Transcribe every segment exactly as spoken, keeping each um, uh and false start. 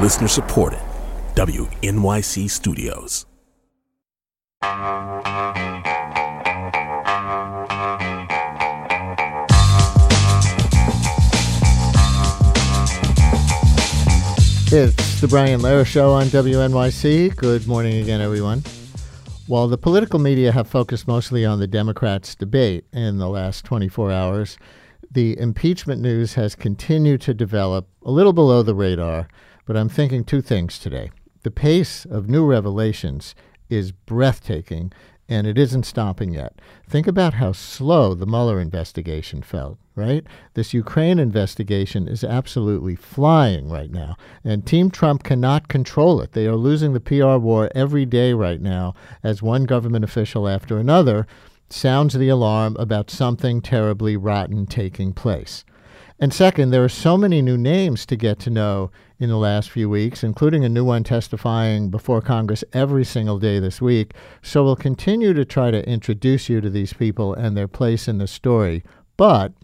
Listener supported. W N Y C Studios. It's the Brian Lehrer Show on W N Y C. Good morning again, everyone. While the political media have focused mostly on the Democrats' debate in the last twenty-four hours, the impeachment news has continued to develop a little below the radar, but I'm thinking two things today. The pace of new revelations is breathtaking, and it isn't stopping yet. Think about how slow the Mueller investigation felt, right? This Ukraine investigation is absolutely flying right now, and Team Trump cannot control it. They are losing the P R war every day right now as one government official after another sounds the alarm about something terribly rotten taking place. And second, there are so many new names to get to know in the last few weeks, including a new one testifying before Congress every single day this week. So we'll continue to try to introduce you to these people and their place in the story. But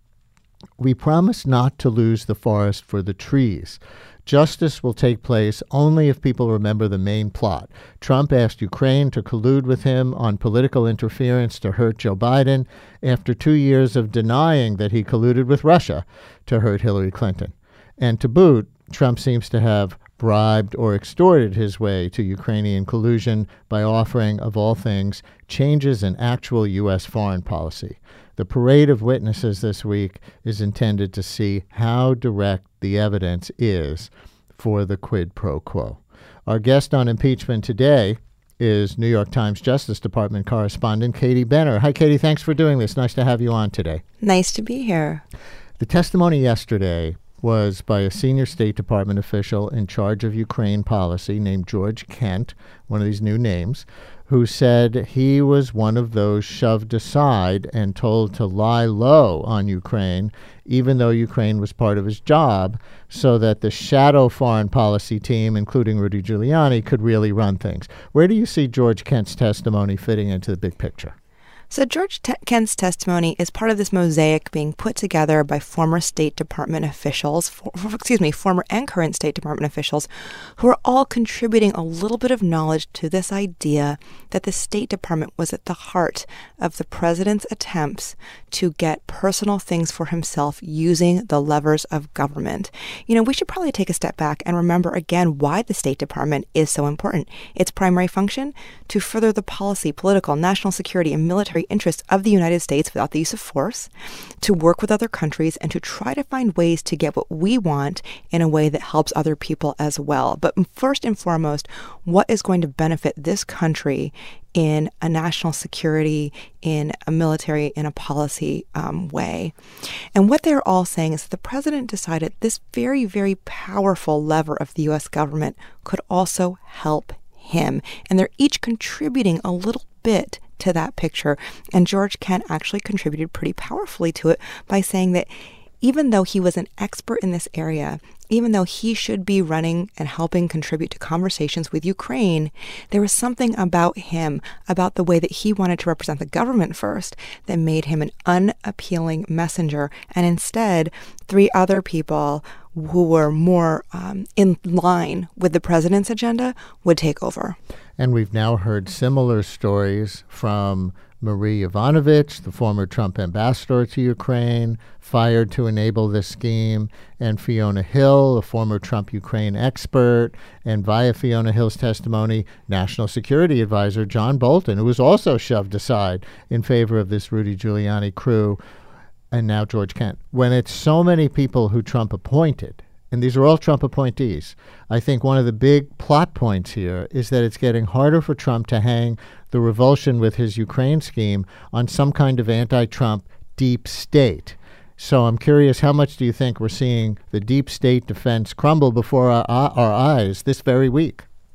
we promise not to lose the forest for the trees. Justice will take place only if people remember the main plot. Trump asked Ukraine to collude with him on political interference to hurt Joe Biden after two years of denying that he colluded with Russia to hurt Hillary Clinton. And to boot, Trump seems to have bribed or extorted his way to Ukrainian collusion by offering, of all things, changes in actual U S foreign policy. The parade of witnesses this week is intended to see how direct the evidence is for the quid pro quo. Our guest on impeachment today is New York Times Justice Department correspondent Katie Benner. Hi, Katie. Thanks for doing this. Nice to have you on today. Nice to be here. The testimony yesterday was by a senior State Department official in charge of Ukraine policy named George Kent, one of these new names, who said he was one of those shoved aside and told to lie low on Ukraine, even though Ukraine was part of his job, so that the shadow foreign policy team, including Rudy Giuliani, could really run things. Where do you see George Kent's testimony fitting into the big picture? So George T- Kent's testimony is part of this mosaic being put together by former State Department officials, for, excuse me, former and current State Department officials, who are all contributing a little bit of knowledge to this idea that the State Department was at the heart of the president's attempts to get personal things for himself using the levers of government. You know, we should probably take a step back and remember again why the State Department is so important. Its primary function: to further the policy, political, national security, and military interests of the United States without the use of force, to work with other countries, and to try to find ways to get what we want in a way that helps other people as well. But first and foremost, what is going to benefit this country in a national security, in a military, in a policy um, way. And what they're all saying is that the president decided this very, very powerful lever of the U S government could also help him. And they're each contributing a little bit to that picture. And George Kent actually contributed pretty powerfully to it by saying that even though he was an expert in this area, even though he should be running and helping contribute to conversations with Ukraine, there was something about him, about the way that he wanted to represent the government first, that made him an unappealing messenger. And instead, three other people who were more um, in line with the president's agenda would take over. And we've now heard similar stories from Marie Yovanovitch, the former Trump ambassador to Ukraine, fired to enable this scheme, and Fiona Hill, a former Trump Ukraine expert, and via Fiona Hill's testimony, National Security Advisor John Bolton, who was also shoved aside in favor of this Rudy Giuliani crew, and now George Kent. When it's so many people who Trump appointed, and these are all Trump appointees, I think one of the big plot points here is that it's getting harder for Trump to hang the revulsion with his Ukraine scheme on some kind of anti-Trump deep state. So I'm curious, how much do you think we're seeing the deep state defense crumble before our, our eyes this very week?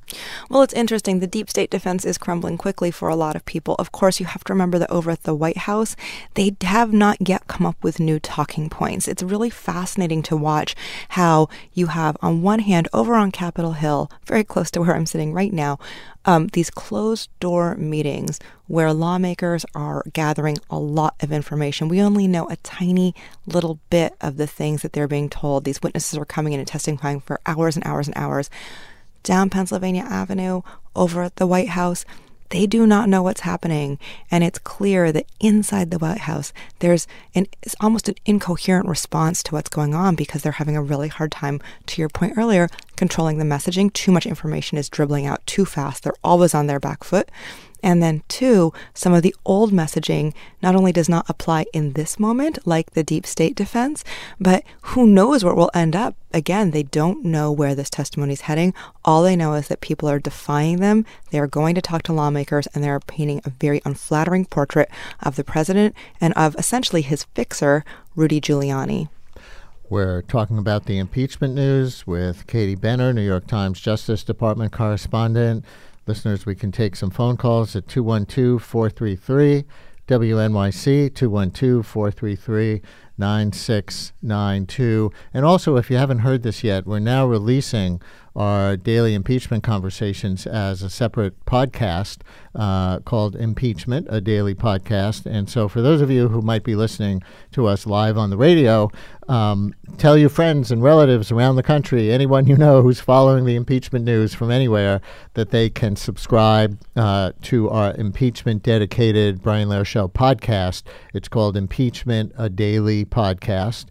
Well, it's interesting. The deep state defense is crumbling quickly for a lot of people. Of course, you have to remember that over at the White House, they have not yet come up with new talking points. It's really fascinating to watch how you have, on one hand, over on Capitol Hill, very close to where I'm sitting right now, um, these closed-door meetings where lawmakers are gathering a lot of information. We only know a tiny little bit of the things that they're being told. These witnesses are coming in and testifying for hours and hours and hours. Down Pennsylvania Avenue, over at the White House, they do not know what's happening. And it's clear that inside the White House, there's an, it's almost an incoherent response to what's going on because they're having a really hard time, to your point earlier, controlling the messaging. Too much information is dribbling out too fast. They're always on their back foot. And then two, some of the old messaging not only does not apply in this moment, like the deep state defense, but who knows where it will end up. Again, they don't know where this testimony is heading. All they know is that people are defying them. They are going to talk to lawmakers, and they're painting a very unflattering portrait of the president and of essentially his fixer, Rudy Giuliani. We're talking about the impeachment news with Katie Benner, New York Times Justice Department correspondent. Listeners, we can take some phone calls at two one two, four three three, W N Y C, two one two, four three three, nine six nine two. And also, if you haven't heard this yet, we're now releasing our daily impeachment conversations as a separate podcast uh, called Impeachment, a daily podcast. And so for those of you who might be listening to us live on the radio, um, tell your friends and relatives around the country, anyone you know who's following the impeachment news from anywhere, that they can subscribe uh, to our impeachment-dedicated Brian Lehrer Show podcast. It's called Impeachment, a daily podcast.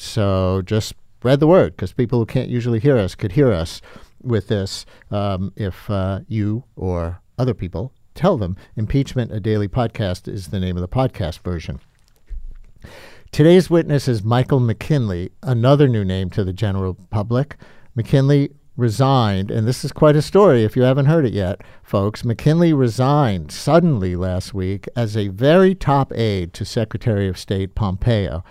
So just spread the word, because people who can't usually hear us could hear us with this um, if uh, you or other people tell them. Impeachment, a daily podcast is the name of the podcast version. Today's witness is Michael McKinley, another new name to the general public. McKinley resigned, and this is quite a story if you haven't heard it yet, folks. McKinley resigned suddenly last week as a very top aide to Secretary of State Pompeo.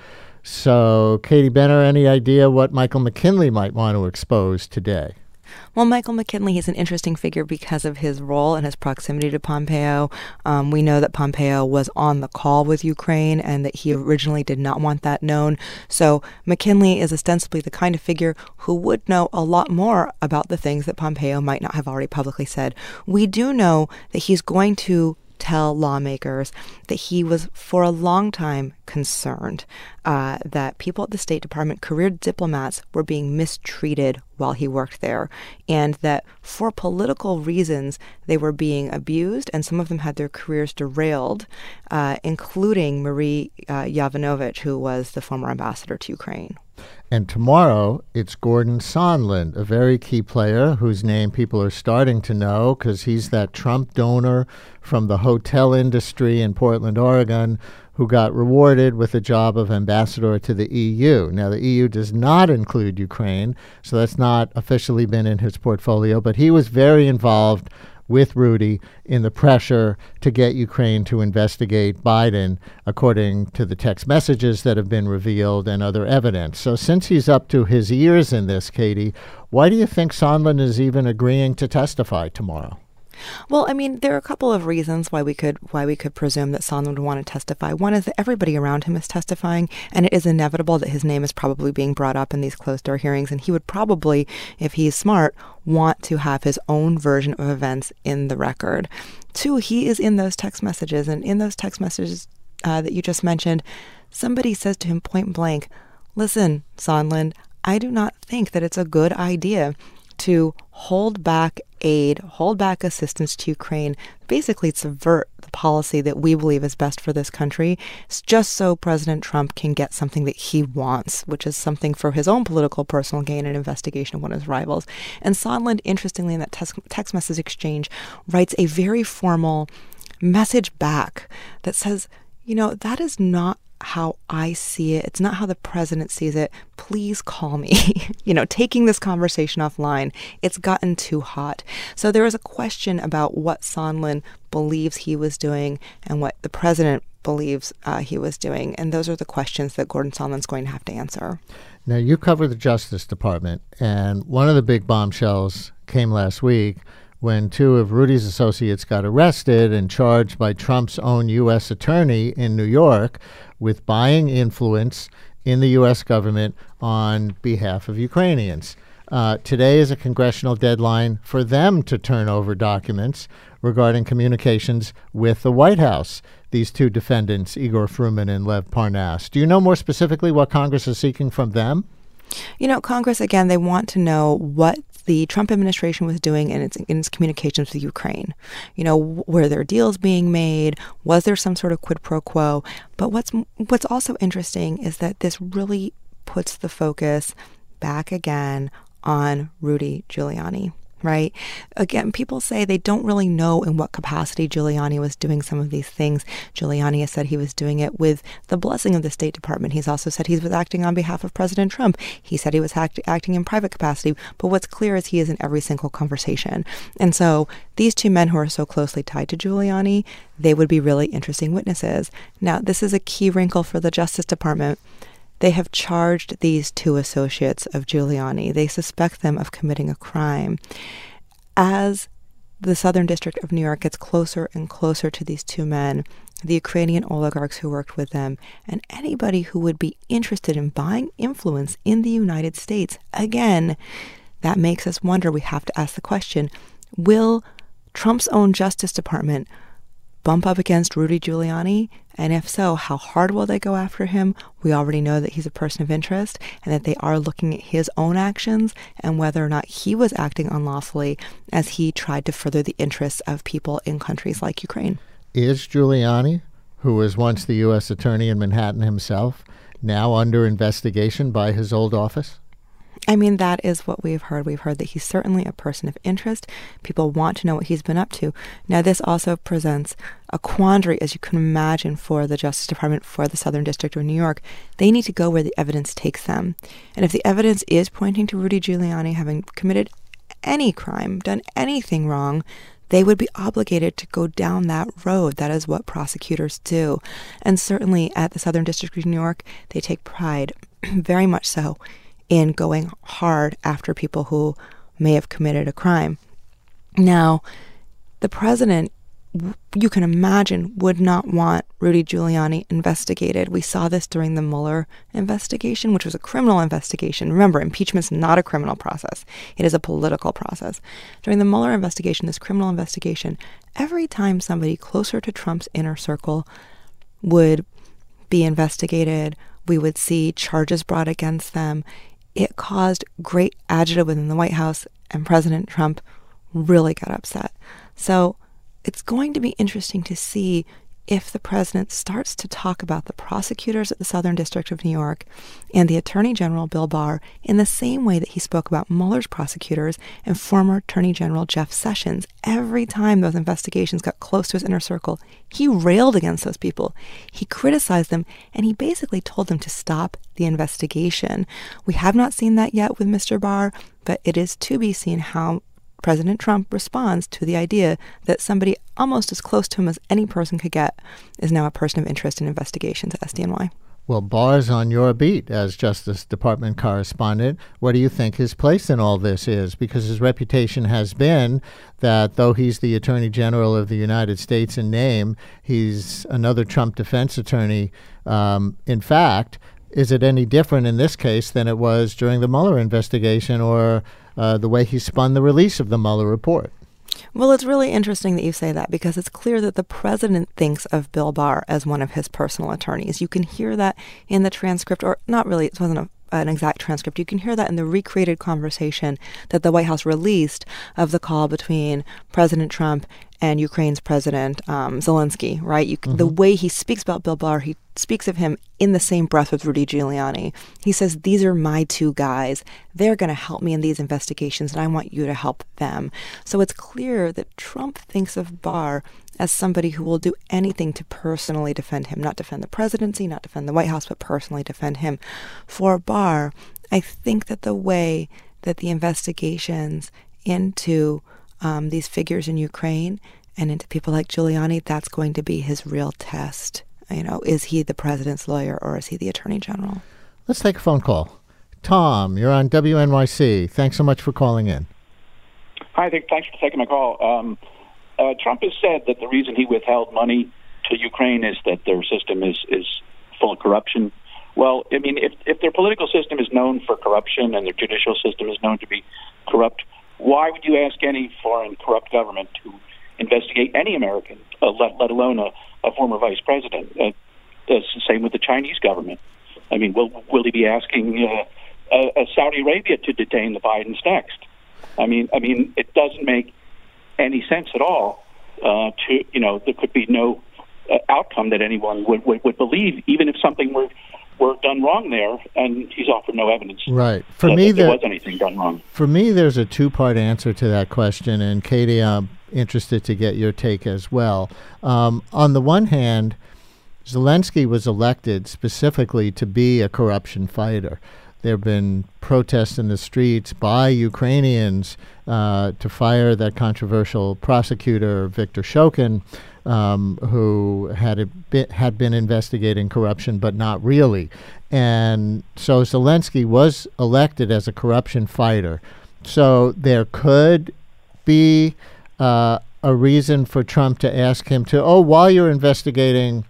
So, Katie Benner, any idea what Michael McKinley might want to expose today? Well, Michael McKinley is an interesting figure because of his role and his proximity to Pompeo. Um, we know that Pompeo was on the call with Ukraine and that he originally did not want that known. So McKinley is ostensibly the kind of figure who would know a lot more about the things that Pompeo might not have already publicly said. We do know that he's going to tell lawmakers that he was for a long time concerned uh, that people at the State Department, career diplomats, were being mistreated while he worked there, and that for political reasons they were being abused, and some of them had their careers derailed, uh, including Marie uh, Yovanovitch, who was the former ambassador to Ukraine. And tomorrow, it's Gordon Sondland, a very key player whose name people are starting to know because he's that Trump donor from the hotel industry in Portland, Oregon, who got rewarded with the job of ambassador to the E U. Now, the E U does not include Ukraine, so that's not officially been in his portfolio, but he was very involved with Rudy in the pressure to get Ukraine to investigate Biden, according to the text messages that have been revealed and other evidence. So since he's up to his ears in this, Katie, why do you think Sondland is even agreeing to testify tomorrow? Well, I mean, there are a couple of reasons why we could why we could presume that Sondland would want to testify. One is that everybody around him is testifying, and it is inevitable that his name is probably being brought up in these closed-door hearings, and he would probably, if he's smart, want to have his own version of events in the record. Two, he is in those text messages, and in those text messages uh, that you just mentioned, somebody says to him point blank, "Listen, Sondland, I do not think that it's a good idea to hold back aid, hold back assistance to Ukraine, basically subvert the policy that we believe is best for this country, just so President Trump can get something that he wants, which is something for his own political personal gain and investigation of one of his rivals." And Sondland, interestingly, in that text, text message exchange, writes a very formal message back that says, you know, that is not how I see it. It's not how the president sees it. Please call me. you know, taking this conversation offline, it's gotten too hot. So there is a question about what Sondland believes he was doing and what the president believes uh, he was doing. And those are the questions that Gordon Sondland's going to have to answer. Now, you cover the Justice Department, and one of the big bombshells came last week when two of Rudy's associates got arrested and charged by Trump's own U S attorney in New York with buying influence in the U S government on behalf of Ukrainians. Uh, today is a congressional deadline for them to turn over documents regarding communications with the White House, these two defendants, Igor Fruman and Lev Parnas. Do you know more specifically what Congress is seeking from them? You know, Congress, again, they want to know what the Trump administration was doing in its, in its communications with Ukraine. You know, were there deals being made? Was there some sort of quid pro quo? But what's what's also interesting is that this really puts the focus back again on Rudy Giuliani, right? Again, people say they don't really know in what capacity Giuliani was doing some of these things. Giuliani has said he was doing it with the blessing of the State Department. He's also said he was acting on behalf of President Trump. He said he was act- acting in private capacity. But what's clear is he is in every single conversation. And so these two men who are so closely tied to Giuliani, they would be really interesting witnesses. Now, this is a key wrinkle for the Justice Department. They have charged these two associates of Giuliani. They suspect them of committing a crime. As the Southern District of New York gets closer and closer to these two men, the Ukrainian oligarchs who worked with them, and anybody who would be interested in buying influence in the United States, again, that makes us wonder. We have to ask the question, will Trump's own Justice Department bump up against Rudy Giuliani? And if so, how hard will they go after him? We already know that he's a person of interest and that they are looking at his own actions and whether or not he was acting unlawfully as he tried to further the interests of people in countries like Ukraine. Is Giuliani, who was once the U S attorney in Manhattan himself, now under investigation by his old office? I mean, that is what we've heard. We've heard that he's certainly a person of interest. People want to know what he's been up to. Now, this also presents a quandary, as you can imagine, for the Justice Department, for the Southern District of New York. They need to go where the evidence takes them. And if the evidence is pointing to Rudy Giuliani having committed any crime, done anything wrong, they would be obligated to go down that road. That is what prosecutors do. And certainly at the Southern District of New York, they take pride, very much so, in going hard after people who may have committed a crime. Now, the president, you can imagine, would not want Rudy Giuliani investigated. We saw this during the Mueller investigation, which was a criminal investigation. Remember, impeachment's not a criminal process. It is a political process. During the Mueller investigation, this criminal investigation, every time somebody closer to Trump's inner circle would be investigated, we would see charges brought against them. It caused great agita within the White House, and President Trump really got upset. So it's going to be interesting to see if the president starts to talk about the prosecutors at the Southern District of New York and the Attorney General, Bill Barr, in the same way that he spoke about Mueller's prosecutors and former Attorney General Jeff Sessions. Every time those investigations got close to his inner circle, he railed against those people. He criticized them, and he basically told them to stop the investigation. We have not seen that yet with Mister Barr, but it is to be seen how President Trump responds to the idea that somebody almost as close to him as any person could get is now a person of interest in investigations at S D N Y. Well, Barr's on your beat as Justice Department correspondent. What do you think his place in all this is? Because his reputation has been that though he's the Attorney General of the United States in name, he's another Trump defense attorney. Um, in fact, is it any different in this case than it was during the Mueller investigation or uh, the way he spun the release of the Mueller report? Well, it's really interesting that you say that because it's clear that the president thinks of Bill Barr as one of his personal attorneys. You can hear that in the transcript, or not really, it wasn't a an exact transcript. You can hear that in the recreated conversation that the White House released of the call between President Trump and Ukraine's President um, Zelensky, right? You, mm-hmm. The way he speaks about Bill Barr, he speaks of him in the same breath with Rudy Giuliani. He says, these are my two guys. They're going to help me in these investigations, and I want you to help them. So it's clear that Trump thinks of Barr as somebody who will do anything to personally defend him, not defend the presidency, not defend the White House, but personally defend him. For Barr, I think that the way that the investigations into um, these figures in Ukraine and into people like Giuliani, that's going to be his real test. You know, is he the president's lawyer or is he the attorney general? Let's take a phone call. Tom, you're on W N Y C. Thanks so much for calling in. Hi, thanks for taking my call. Um, uh, Trump has said that the reason he withheld money to Ukraine is that their system is, is full of corruption. Well, I mean, if, if their political system is known for corruption and their judicial system is known to be corrupt, why would you ask any foreign corrupt government to investigate any American, uh, let, let alone a, a former vice president? Uh, it's the same with the Chinese government. I mean, will, will he be asking uh, uh, uh, Saudi Arabia to detain the Bidens next? I mean, I mean, it doesn't make any sense at all. Uh, to you know, there could be no uh, outcome that anyone would, would, would believe, even if something were were done wrong there, and he's offered no evidence. Right. For that, me, that there there was anything done wrong. For me, there's a two-part answer to that question, and Katie, I'm interested to get your take as well. Um, on the one hand, Zelensky was elected specifically to be a corruption fighter. There have been protests in the streets by Ukrainians uh, to fire that controversial prosecutor, Viktor Shokin, um, who had a bit, had been investigating corruption, but not really. And so Zelensky was elected as a corruption fighter. So there could be uh, a reason for Trump to ask him to, oh, while you're investigating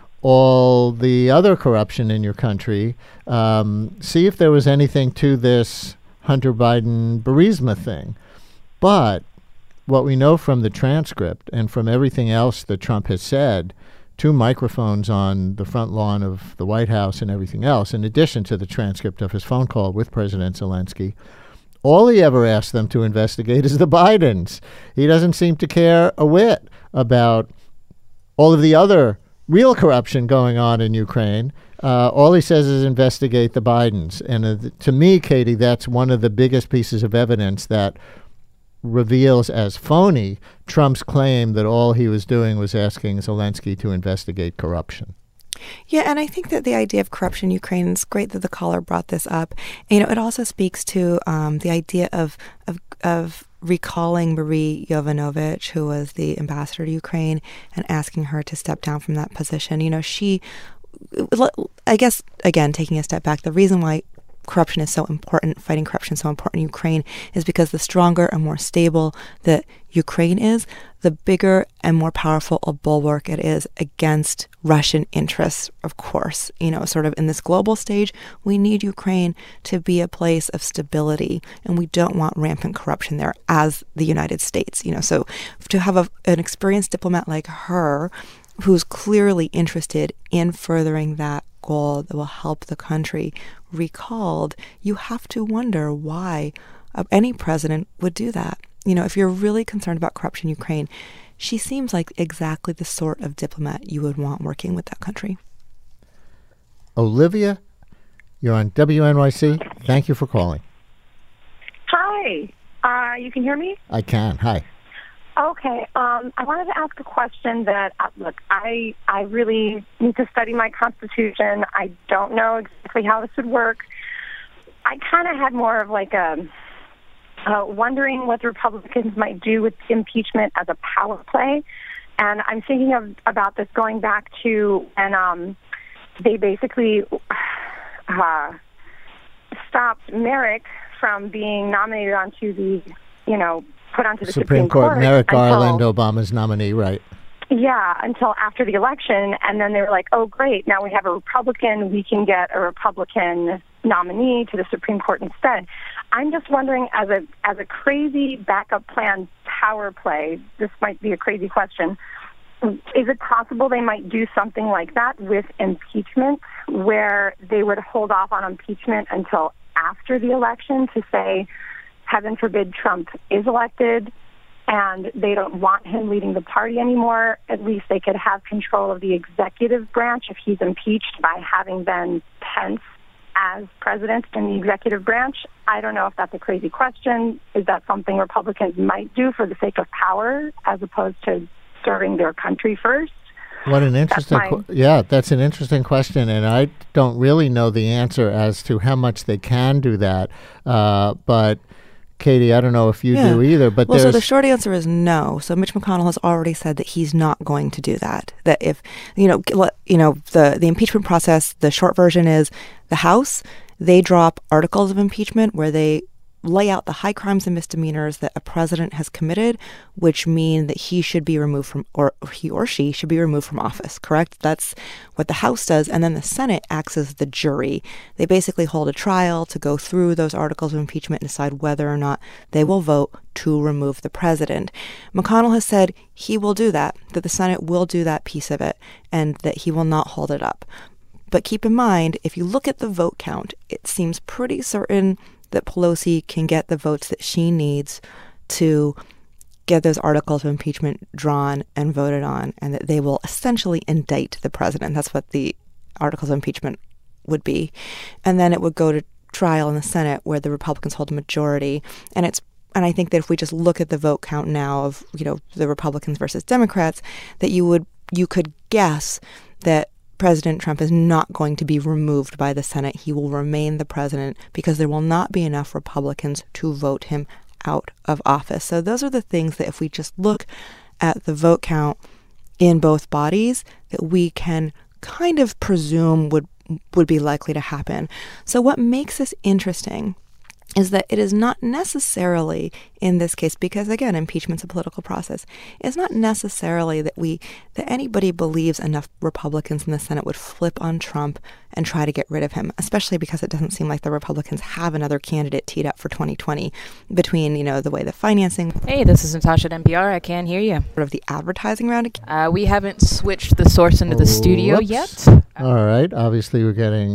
all the other corruption in your country, um, see if there was anything to this Hunter Biden Burisma thing. But what we know from the transcript and from everything else that Trump has said, two microphones on the front lawn of the White House and everything else, in addition to the transcript of his phone call with President Zelensky, all he ever asked them to investigate is the Bidens. He doesn't seem to care a whit about all of the other real corruption going on in Ukraine. Uh, all he says is investigate the Bidens. And uh, th- to me, Katie, that's one of the biggest pieces of evidence that reveals as phony Trump's claim that all he was doing was asking Zelensky to investigate corruption. Yeah, and I think that the idea of corruption in Ukraine, it's great that the caller brought this up. You know, it also speaks to um, the idea of, of of recalling Marie Yovanovitch, who was the ambassador to Ukraine, and asking her to step down from that position. You know, she, I guess, again, taking a step back, the reason why corruption is so important, fighting corruption is so important in Ukraine, is because the stronger and more stable that Ukraine is, the bigger and more powerful a bulwark it is against Russian interests, of course. You know, sort of in this global stage, we need Ukraine to be a place of stability, and we don't want rampant corruption there as the United States. You know, so to have a, an experienced diplomat like her, who's clearly interested in furthering that goal that will help the country recalled, you have to wonder why any president would do that. You know, if you're really concerned about corruption in Ukraine, she seems like exactly the sort of diplomat you would want working with that country. Olivia, you're on W N Y C. Thank you for calling. Hi. Uh, you can hear me? I can. Hi. Okay. Um, I wanted to ask a question that, uh, look, I I really need to study my Constitution. I don't know exactly how this would work. I kind of had more of like a uh, wondering what the Republicans might do with impeachment as a power play. And I'm thinking of about this going back to when um, they basically uh, stopped Merrick from being nominated onto the, you know, put onto the Supreme, Supreme Court. Court. Merrick Garland, until, Obama's nominee, right. Yeah, until after the election. And then they were like, oh, great, now we have a Republican. We can get a Republican nominee to the Supreme Court instead. I'm just wondering, as a as a crazy backup plan power play, this might be a crazy question, is it possible they might do something like that with impeachment, where they would hold off on impeachment until after the election to say, heaven forbid Trump is elected and they don't want him leading the party anymore, at least they could have control of the executive branch if he's impeached by having been Pence as president in the executive branch? I don't know if that's a crazy question. Is that something Republicans might do for the sake of power as opposed to serving their country first? What an interesting, that's qu- yeah, that's an interesting question, and I don't really know the answer as to how much they can do that. Uh, but Katie, I don't know if you yeah. do either. But well, there's... so the short answer is no. So Mitch McConnell has already said that he's not going to do that. That if you know, you know, the the impeachment process, the short version is the House, they drop articles of impeachment where they lay out the high crimes and misdemeanors that a president has committed, which mean that he should be removed from, or he or she should be removed from office, correct? That's what the House does. And then the Senate acts as the jury. They basically hold a trial to go through those articles of impeachment and decide whether or not they will vote to remove the president. McConnell has said he will do that, that the Senate will do that piece of it, and that he will not hold it up. But keep in mind, if you look at the vote count, it seems pretty certain that Pelosi can get the votes that she needs to get those articles of impeachment drawn and voted on, and that they will essentially indict the president. That's what the articles of impeachment would be. And then it would go to trial in the Senate, where the Republicans hold a majority. And it's and I think that if we just look at the vote count now of, you know, the Republicans versus Democrats, that you would you could guess that President Trump is not going to be removed by the Senate. He will remain the president because there will not be enough Republicans to vote him out of office. So those are the things that if we just look at the vote count in both bodies, that we can kind of presume would would be likely to happen. So what makes this interesting is that it is not necessarily in this case, because again, impeachment's a political process, it's not necessarily that we that anybody believes enough Republicans in the Senate would flip on Trump and try to get rid of him, especially because it doesn't seem like the Republicans have another candidate teed up for twenty twenty between, you know, the way the financing. Hey, this is Natasha at N P R. I can't hear you. Sort of the advertising round. Uh, we haven't switched the source into the studio Whoops. yet. All right. Obviously, we're getting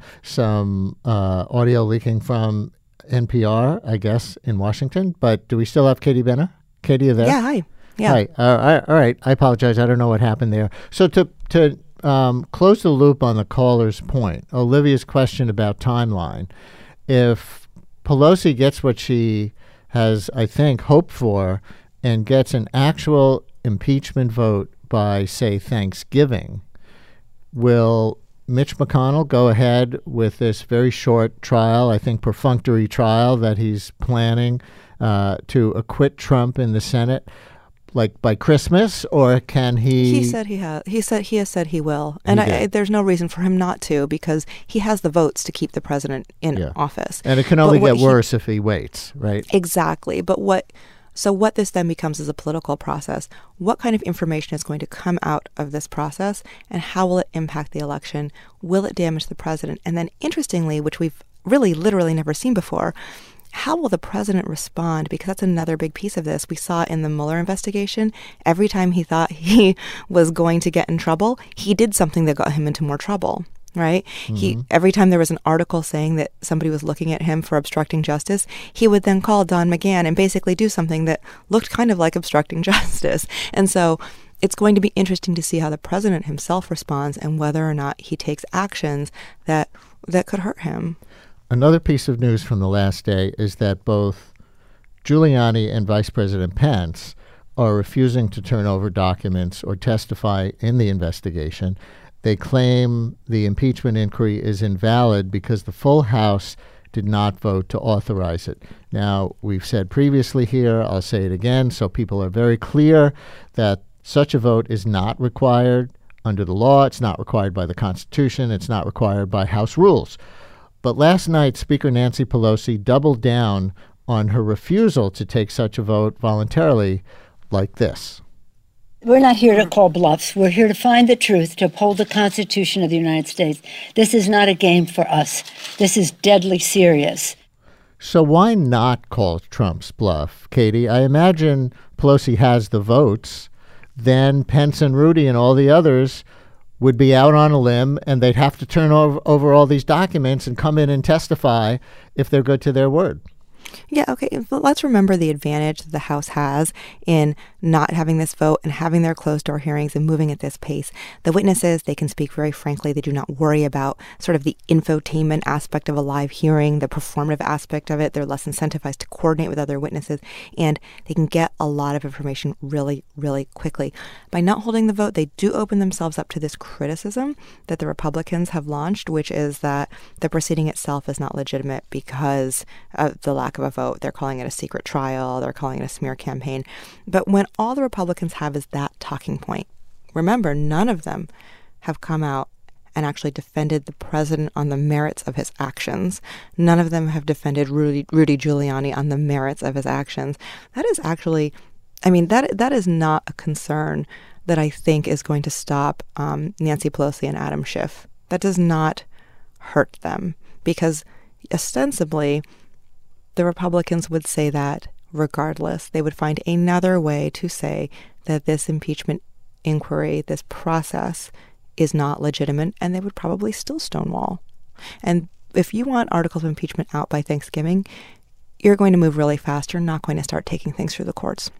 some uh, audio leaking from N P R, I guess, in Washington. But do we still have Katie Benner? Katie, are you there? Yeah, hi. Yeah. Hi. Uh, all right. I apologize. I don't know what happened there. So to to um, close the loop on the caller's point, Olivia's question about timeline, if Pelosi gets what she has, I think, hoped for and gets an actual impeachment vote by, say, Thanksgiving, will Mitch McConnell go ahead with this very short trial, I think perfunctory trial that he's planning uh, to acquit Trump in the Senate, like by Christmas, or can he? He said he has. He said he has said he will, and I, I, there's no reason for him not to, because he has the votes to keep the president in yeah. office. And it can only get he, worse if he waits, right? Exactly. But what? So what this then becomes is a political process. What kind of information is going to come out of this process, and how will it impact the election? Will it damage the president? And then interestingly, which we've really literally never seen before, how will the president respond? Because that's another big piece of this. We saw in the Mueller investigation, every time he thought he was going to get in trouble, he did something that got him into more trouble. Right? Mm-hmm. He every time there was an article saying that somebody was looking at him for obstructing justice, he would then call Don McGahn and basically do something that looked kind of like obstructing justice. And so it's going to be interesting to see how the president himself responds and whether or not he takes actions that that could hurt him. Another piece of news from the last day is that both Giuliani and Vice President Pence are refusing to turn over documents or testify in the investigation. They claim the impeachment inquiry is invalid because the full House did not vote to authorize it. Now, we've said previously here, I'll say it again, so people are very clear that such a vote is not required under the law. It's not required by the Constitution. It's not required by House rules. But last night, Speaker Nancy Pelosi doubled down on her refusal to take such a vote voluntarily like this. We're not here to call bluffs. We're here to find the truth, to uphold the Constitution of the United States. This is not a game for us. This is deadly serious. So why not call Trump's bluff, Katie? I imagine Pelosi has the votes. Then Pence and Rudy and all the others would be out on a limb, and they'd have to turn over, over all these documents and come in and testify if they're good to their word. Yeah, okay, but let's remember the advantage that the House has in not having this vote and having their closed-door hearings and moving at this pace. The witnesses, they can speak very frankly. They do not worry about sort of the infotainment aspect of a live hearing, the performative aspect of it. They're less incentivized to coordinate with other witnesses, and they can get a lot of information really, really quickly. By not holding the vote, they do open themselves up to this criticism that the Republicans have launched, which is that the proceeding itself is not legitimate because of the lack of a vote. They're calling it a secret trial. They're calling it a smear campaign. But when all the Republicans have is that talking point, remember, none of them have come out and actually defended the president on the merits of his actions. None of them have defended Rudy, Rudy Giuliani on the merits of his actions. That is actually, I mean, that that is not a concern that I think is going to stop um, Nancy Pelosi and Adam Schiff. That does not hurt them, because ostensibly the Republicans would say that regardless. They would find another way to say that this impeachment inquiry, this process, is not legitimate, and they would probably still stonewall. And if you want articles of impeachment out by Thanksgiving, you're going to move really fast. You're not going to start taking things through the courts.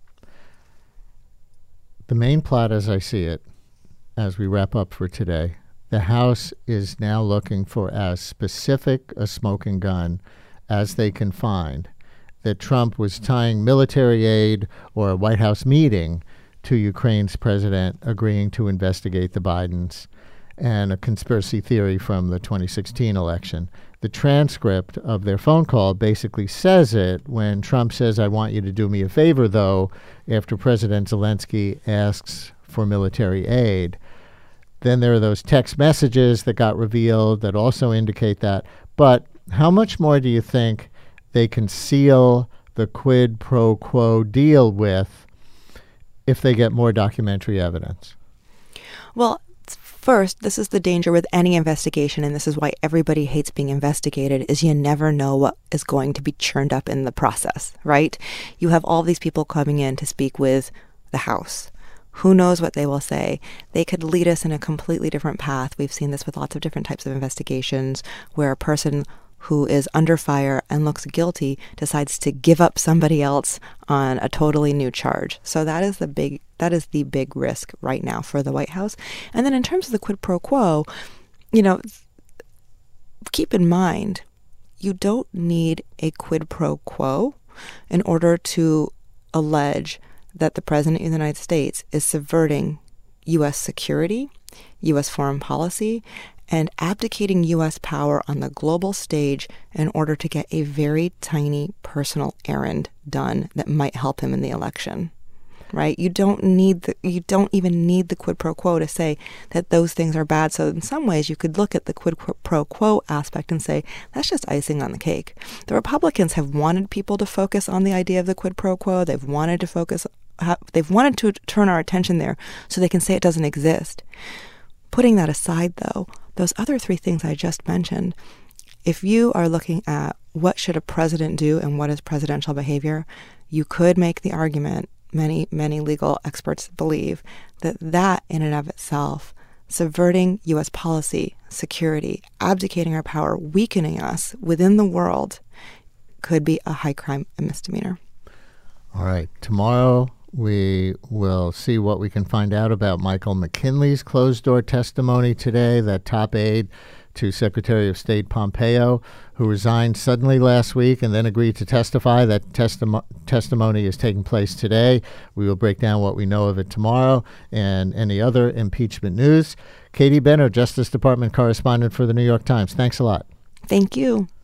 The main plot, as I see it, as we wrap up for today, the House is now looking for as specific a smoking gun as they can find, that Trump was tying military aid or a White House meeting to Ukraine's president agreeing to investigate the Bidens, and a conspiracy theory from the twenty sixteen election. The transcript of their phone call basically says it when Trump says, "I want you to do me a favor, though," after President Zelensky asks for military aid. Then there are those text messages that got revealed that also indicate that. But how much more do you think they can seal the quid pro quo deal with if they get more documentary evidence? Well, first, this is the danger with any investigation, and this is why everybody hates being investigated, is you never know what is going to be churned up in the process, right? You have all these people coming in to speak with the House. Who knows what they will say? They could lead us in a completely different path. We've seen this with lots of different types of investigations where a person who is under fire and looks guilty decides to give up somebody else on a totally new charge. So that is the big that is the big risk right now for the White House. And then in terms of the quid pro quo, you know, keep in mind, you don't need a quid pro quo in order to allege that the President of the United States is subverting U S security, U S foreign policy, and abdicating U S power on the global stage in order to get a very tiny personal errand done that might help him in the election, right? You don't need the, you don't even need the quid pro quo to say that those things are bad. So in some ways, you could look at the quid pro quo aspect and say, that's just icing on the cake. The Republicans have wanted people to focus on the idea of the quid pro quo. They've wanted to focus, they've wanted to turn our attention there so they can say it doesn't exist. Putting that aside, though, those other three things I just mentioned, if you are looking at what should a president do and what is presidential behavior, you could make the argument, many, many legal experts believe, that that in and of itself, subverting U S policy, security, abdicating our power, weakening us within the world, could be a high crime and misdemeanor. All right. Tomorrow, we will see what we can find out about Michael McKinley's closed-door testimony today, that top aide to Secretary of State Pompeo, who resigned suddenly last week and then agreed to testify. That testi- testimony is taking place today. We will break down what we know of it tomorrow and any other impeachment news. Katie Benner, Justice Department correspondent for the New York Times. Thanks a lot. Thank you.